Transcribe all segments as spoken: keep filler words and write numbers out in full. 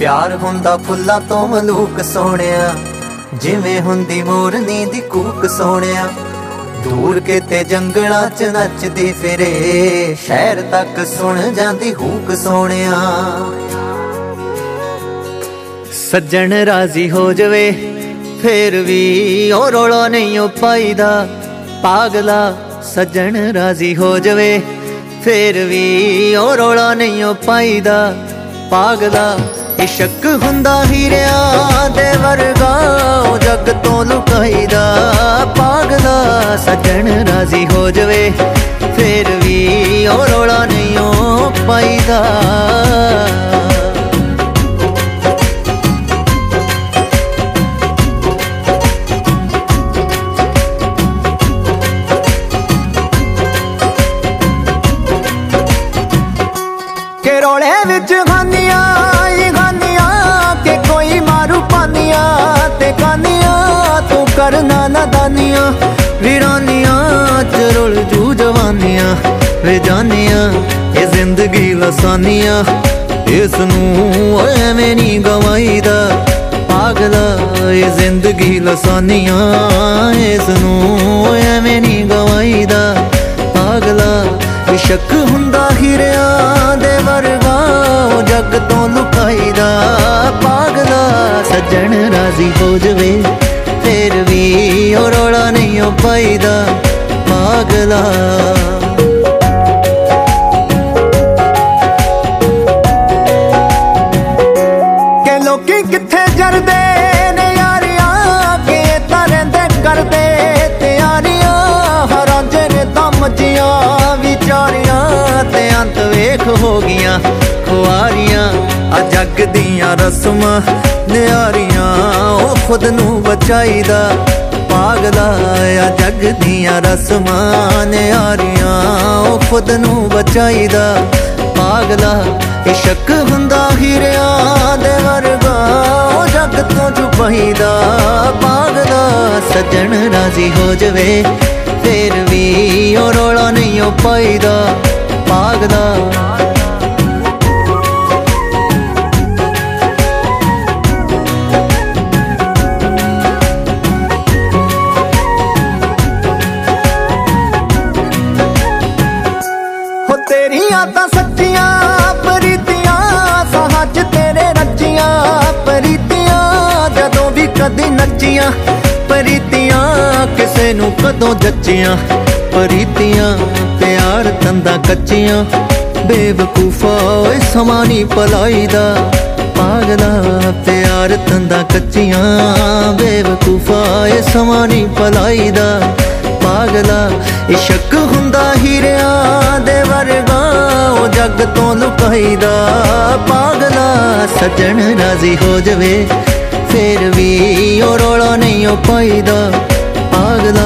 प्यार हुंदा फुल्लां तो मलूक सोहणिया, जिवें हुंदी मोरनी दी कूक सोहणिया। दूर किते जंगलां च नचदी फिरे, शहर तक सुन जांदी हूक सोहणिया। सज्जन राजी हो जावे फिर भी ओ रोला नहीं ओ पाईदा, पागला सज्जन राजी हो जावे फिर भी ओ रोला नहीं ओ पाईदा, पागला। इश्क हुंदा हीरियां दे वर्गा ओ जग तो लुकाईदा, पागला सज्जन राजी हो जावे फिर भी ओ रोला नहीं ओ पाईदा। के रोले विच खानियां के कोई मारू पानिया ते कानिया, तू करना नादानिया वीरानिया च रुल जू जवानिया वे जानिया। ये जिंदगी लसानिया इसनू एवें नहीं गवाईदा, पागला। ये जिंदगी लसानिया इसनू एवें नहीं गवाईदा, पागला। इश्क हुंदा हीरियां दे वर्गा ओ जग तो लुकाईदा, पागला सज्जन राजी हो जावे फिर भी ओ रोला नहीं ओ पाईदा, पागला। के लोकी किथे जरदे ने यारियां, के तां रहिंदे करदे तैयारियां, हरांजे ने तां मजियां विचारियां, ते अंत वेख हो गियां खुआरियां। आ जग दियां रस्मां नियारियां ओ खुद नू बचाईदा, पागला। आ जग दियां रस्मां नियारियां ओ खुद नू बचाईदा, पागला। इश्क हुंदा हीरियां दे वर्गा ओ जग तो छुपाईदा, पागला। सज्जन राजी हो जावे फिर भी ओ रोला नहीं ओ पाईदा, पागला। हो तेरियां तां सच्चियां प्रीतियां, साहां च तेरे रचियां प्रीतियां, जदों भी कदी नचियां प्रीतियां, किसे नू कदों जचियां प्रीतियां। प्यार तंदा कच्चियां बेवकूफा ओए समा नहीं पलाईदा, पागला। प्यार तंदा कच्चियां बेवकूफा ओए समा नहीं पलाईदा, पागला। इश्क हुंदा हीरियां दे वर्गा ओ जग तो लुकाईदा, पागला। सज्जन राजी हो जावे फिर भी ओ रोला नहीं ओ पाईदा, पागला।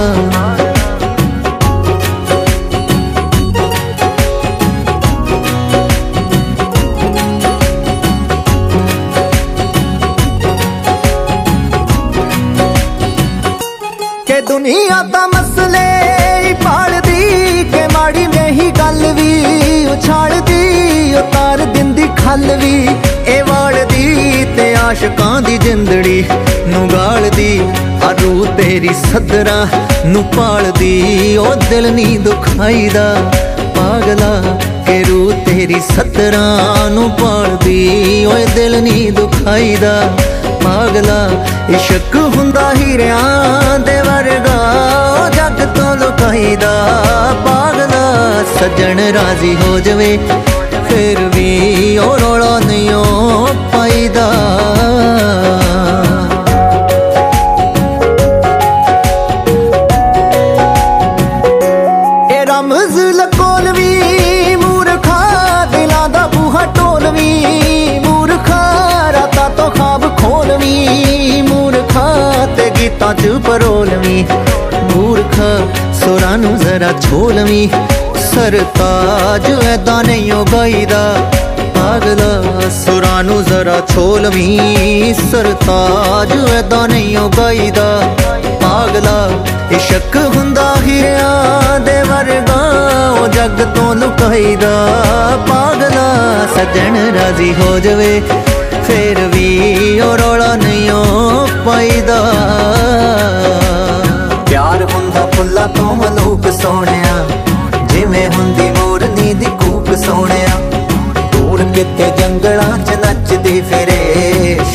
के दुनिया दा मसले पालदी, के माड़ी में ही गल भी उछालदी, उतार दिंदी खल भी ए वालदी, ते आशकां दी जिंदड़ी नू गालदी। आ रूह तेरी सदरा नू पालदी ओ दिल नी दुखाईदा, पागला। के रूह तेरी सदरा नू पालदी ओ दिल नी दुखाईदा, पागला। इश्क हुंदा हीरियां दे वर्गा ओ जग तो लुकाईदा, पागला। सज्जन राजी हो जावे फिर भी ओ रोला नहीं ओ पाईदा। ए रमज लकोलवी मूर्खा, दिलां दा बूहा ढोलवी मूर्खा, रातां तो ख्वाब खोलवी मूर्खा, ते गीतां च परोलवी मूर्खा। सुरां नू जरा छोलवी सरताज ऐदा नहीं ओ गाईदा, पागला। सुरां नू जरा छोलवी सरताज ऐदा नहीं ओ गाईदा, पागला। इश्क हुंदा हीरियां दे वर्गा ओ जग तो लुकाईदा, पागला। सज्जन राजी हो जावे फेर भी ओ रौला नहीं ओ पाईदा। प्यार हुंदा फुल्लां तो मलूक सोहणिया, जिवें हुंदी मोरनी दी कूक सोहणिया। दूर किते जंगलां च नचदी फिरे,